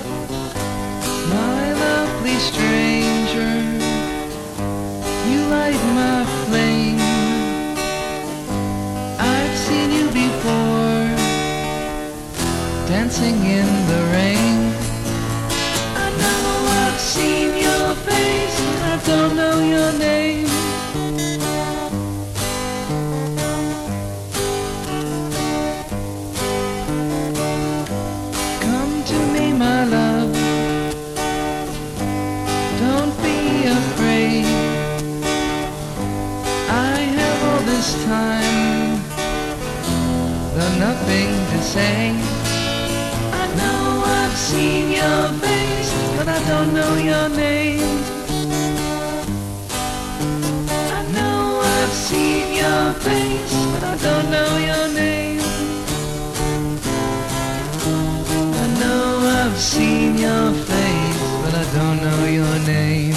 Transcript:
My lovely stranger, you light my flame. I've seen you before, dancing in the rain. I know I've seen your face, but I don't know your name. Come to me, my love, don't be afraid. I have all this time, though nothing to say. I know I've seen your face, but I don't know your name. I know I've seen your face, but I don't know your name. I know I've seen your face, but I don't know your name.